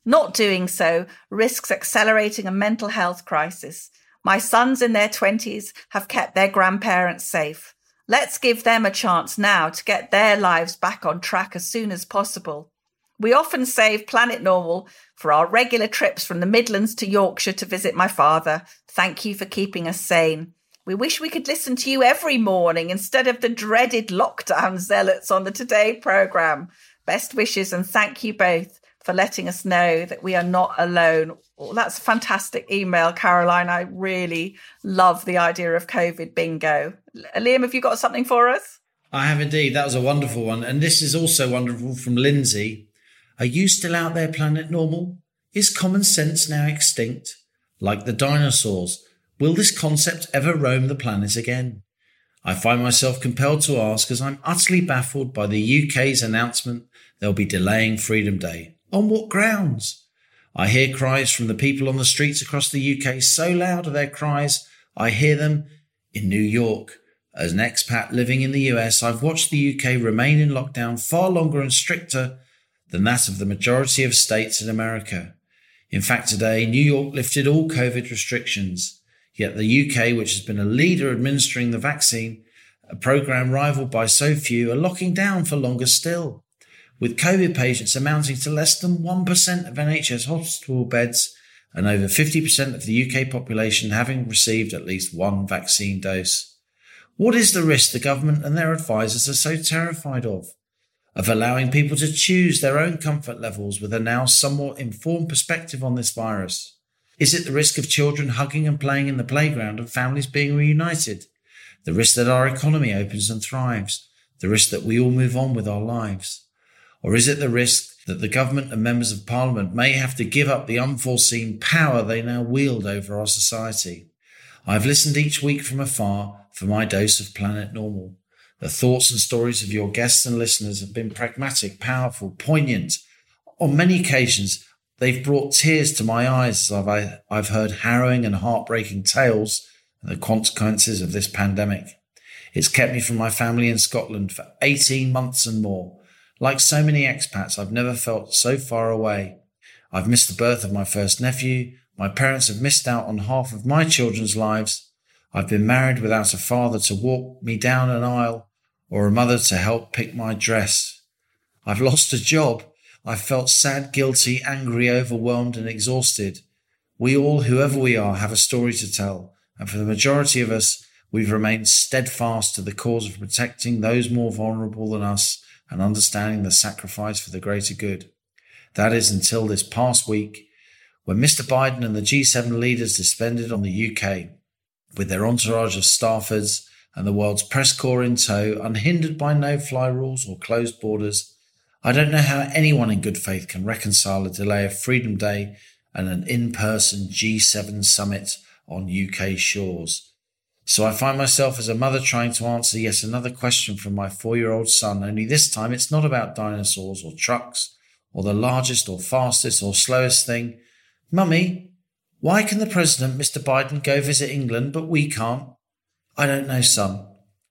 Not doing so risks accelerating a mental health crisis. My sons in their twenties have kept their grandparents safe. Let's give them a chance now to get their lives back on track as soon as possible. We often save Planet Normal for our regular trips from the Midlands to Yorkshire to visit my father. Thank you for keeping us sane. We wish we could listen to you every morning instead of the dreaded lockdown zealots on the Today programme. Best wishes and thank you both for letting us know that we are not alone. Well, that's a fantastic email, Caroline. I really love the idea of COVID bingo. Liam, have you got something for us? I have indeed. That was a wonderful one. And this is also wonderful from Lindsay. Are you still out there, Planet Normal? Is common sense now extinct? Like the dinosaurs, will this concept ever roam the planet again? I find myself compelled to ask as I'm utterly baffled by the U K's announcement they'll be delaying Freedom Day. On what grounds? I hear cries from the people on the streets across the U K so loud are their cries, I hear them in New York. As an expat living in the U S, I've watched the U K remain in lockdown far longer and stricter than that of the majority of states in America. In fact, today, New York lifted all COVID restrictions. Yet the U K, which has been a leader administering the vaccine, a programme rivaled by so few, are locking down for longer still, with COVID patients amounting to less than one percent of N H S hospital beds and over fifty percent of the U K population having received at least one vaccine dose. What is the risk the government and their advisers are so terrified of? Of allowing people to choose their own comfort levels with a now somewhat informed perspective on this virus? Is it the risk of children hugging and playing in the playground and families being reunited? The risk that our economy opens and thrives? The risk that we all move on with our lives? Or is it the risk that the government and members of parliament may have to give up the unforeseen power they now wield over our society? I've listened each week from afar for my dose of Planet Normal. The thoughts and stories of your guests and listeners have been pragmatic, powerful, poignant. On many occasions, they've brought tears to my eyes as I've, I've heard harrowing and heartbreaking tales of the consequences of this pandemic. It's kept me from my family in Scotland for eighteen months and more. Like so many expats, I've never felt so far away. I've missed the birth of my first nephew. My parents have missed out on half of my children's lives. I've been married without a father to walk me down an aisle or a mother to help pick my dress. I've lost a job. I've felt sad, guilty, angry, overwhelmed and exhausted. We all, whoever we are, have a story to tell. And for the majority of us, we've remained steadfast to the cause of protecting those more vulnerable than us and understanding the sacrifice for the greater good. That is until this past week, when Mister Biden and the G seven leaders descended on the U K, with their entourage of Staffords and the world's press corps in tow, unhindered by no-fly rules or closed borders. I don't know how anyone in good faith can reconcile a delay of Freedom Day and an in-person G seven summit on U K shores. So I find myself as a mother trying to answer yet another question from my four-year-old son, only this time it's not about dinosaurs or trucks or the largest or fastest or slowest thing. Mummy, why can the President, Mister Biden, go visit England, but we can't? I don't know, son.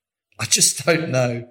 I just don't know.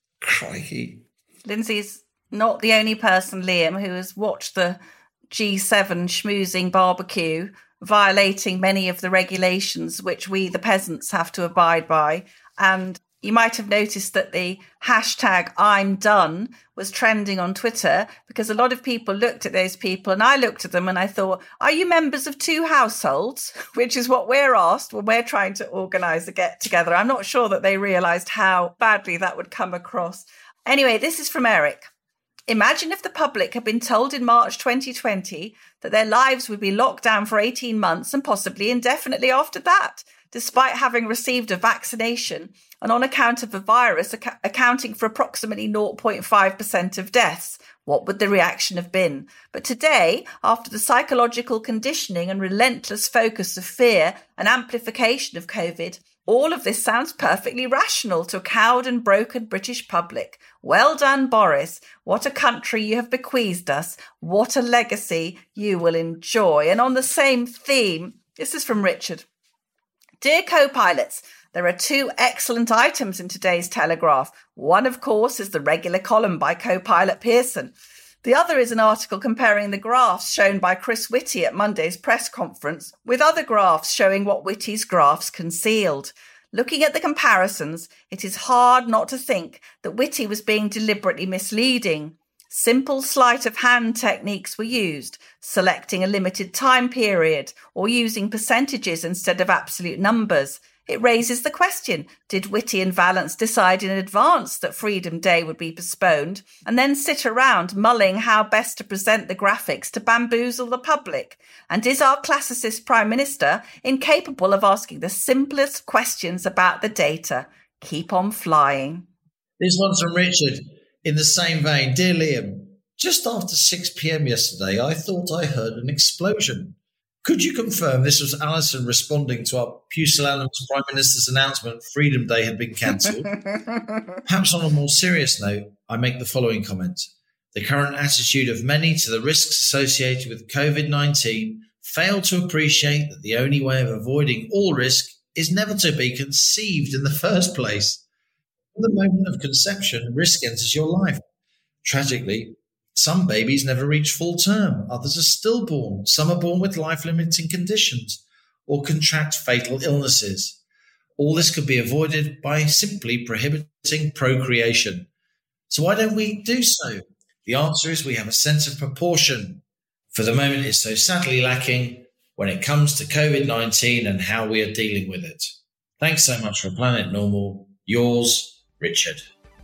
Crikey. Lindsay's not the only person, Liam, who has watched the G seven schmoozing barbecue, violating many of the regulations which we, the peasants, have to abide by. And you might have noticed that the hashtag I'm done was trending on Twitter because a lot of people looked at those people and I looked at them and I thought, are you members of two households? Which is what we're asked when we're trying to organise a get together. I'm not sure that they realised how badly that would come across. Anyway, this is from Eric. Imagine if the public had been told in March twenty twenty that their lives would be locked down for eighteen months and possibly indefinitely after that, despite having received a vaccination and on account of a virus ac- accounting for approximately zero point five percent of deaths. What would the reaction have been? But today, after the psychological conditioning and relentless focus of fear and amplification of COVID, all of this sounds perfectly rational to a cowed and broken British public. Well done, Boris. What a country you have bequeathed us. What a legacy you will enjoy. And on the same theme, this is from Richard. Dear co-pilots, there are two excellent items in today's Telegraph. One, of course, is the regular column by co-pilot Pearson. The other is an article comparing the graphs shown by Chris Whitty at Monday's press conference with other graphs showing what Whitty's graphs concealed. Looking at the comparisons, it is hard not to think that Whitty was being deliberately misleading. Simple sleight of hand techniques were used, selecting a limited time period or using percentages instead of absolute numbers. It raises the question, did Whitty and Vallance decide in advance that Freedom Day would be postponed and then sit around mulling how best to present the graphics to bamboozle the public? And is our classicist Prime Minister incapable of asking the simplest questions about the data? Keep on flying. This one's from Richard. In the same vein, dear Liam, just after six p.m. yesterday, I thought I heard an explosion. Could you confirm this was Alison responding to our pusillanimous Prime Minister's announcement Freedom Day had been cancelled? Perhaps on a more serious note, I make the following comment. The current attitude of many to the risks associated with covid nineteen fail to appreciate that the only way of avoiding all risk is never to be conceived in the first place. From the moment of conception, risk enters your life. Tragically, some babies never reach full term, others are stillborn, some are born with life-limiting conditions or contract fatal illnesses. All this could be avoided by simply prohibiting procreation. So why don't we do so? The answer is we have a sense of proportion. For the moment, it's so sadly lacking when it comes to covid nineteen and how we are dealing with it. Thanks so much for Planet Normal. Yours, Richard.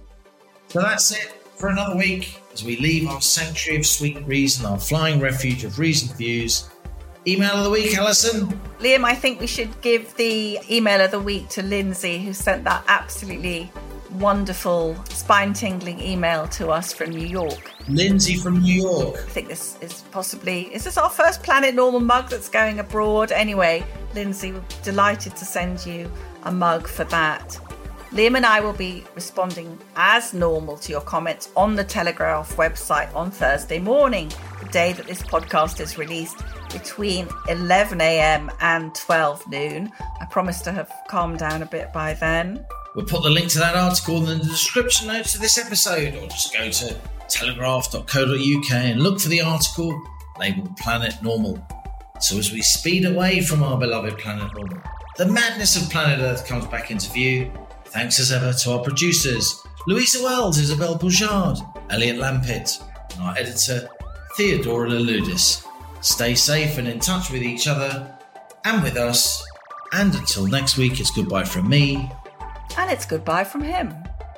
So that's it for another week as we leave our sanctuary of sweet reason, our flying refuge of reasoned views. Email of the week, Alison. Liam, I think we should give the email of the week to Lindsay, who sent that absolutely wonderful, spine-tingling email to us from New York. Lindsay from New York. I think this is possibly, is this our first Planet Normal mug that's going abroad? Anyway, Lindsay, we're delighted to send you a mug for that. Liam and I will be responding as normal to your comments on the Telegraph website on Thursday morning, the day that this podcast is released, between eleven a.m. and twelve noon. I promise to have calmed down a bit by then. We'll put the link to that article in the description notes of this episode, or just go to telegraph dot co dot uk and look for the article labelled Planet Normal. So as we speed away from our beloved Planet Normal, the madness of planet Earth comes back into view. Thanks as ever to our producers, Louisa Wells, Isabel Boujard, Elliot Lampitt, and our editor, Theodora Laludis. Stay safe and in touch with each other and with us. And until next week, it's goodbye from me. And it's goodbye from him.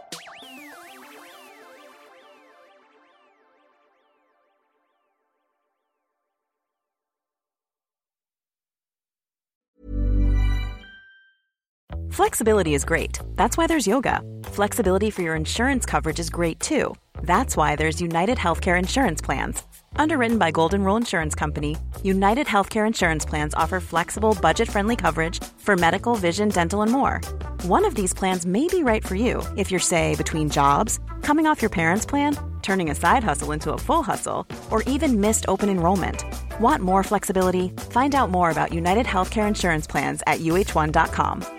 Flexibility is great. That's why there's yoga. Flexibility for your insurance coverage is great too. That's why there's United Healthcare Insurance Plans. Underwritten by Golden Rule Insurance Company, United Healthcare Insurance Plans offer flexible, budget-friendly coverage for medical, vision, dental, and more. One of these plans may be right for you if you're, say, between jobs, coming off your parents' plan, turning a side hustle into a full hustle, or even missed open enrollment. Want more flexibility? Find out more about United Healthcare Insurance Plans at U H one dot com.